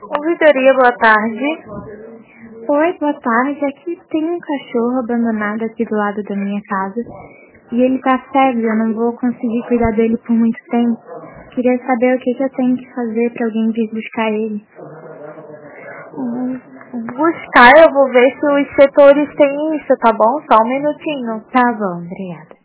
Ouvidoria, boa tarde. Oi, boa tarde. Aqui tem um cachorro abandonado aqui do lado da minha casa e ele tá cego, eu não vou conseguir cuidar dele por muito tempo. Queria saber o que eu tenho que fazer pra alguém vir buscar ele. Buscar, eu vou ver se os setores têm isso, tá bom? Só um minutinho. Tá bom, obrigada.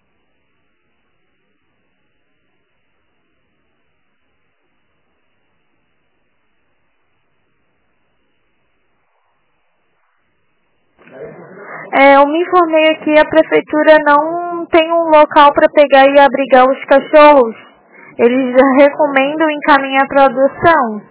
Eu me informei aqui, a prefeitura não tem um local para pegar e abrigar os cachorros. Eles recomendam encaminhar para adoção.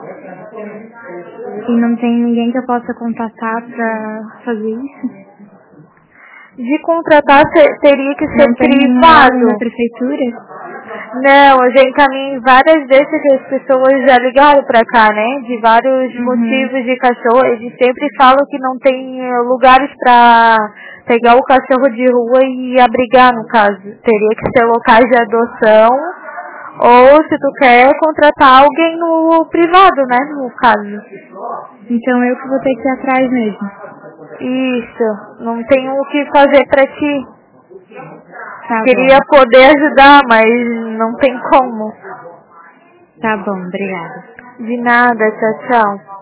E não tem ninguém que eu possa contatar pra fazer isso? De contratar teria que ser Não tem privado. na prefeitura? Não, eu já encaminhei várias vezes que as pessoas já ligaram pra cá, né? De vários motivos de cachorro. Eles sempre falam que não tem lugares pra pegar o cachorro de rua e abrigar, no caso. Teria que ser locais de adoção. Ou, se tu quer, contratar alguém no privado, né? No caso. Então eu que vou ter que ir atrás mesmo. Isso. Não tenho o que fazer pra ti. Tá Queria bom. poder ajudar, mas não tem como. Tá bom, obrigada. De nada, tchau, tchau.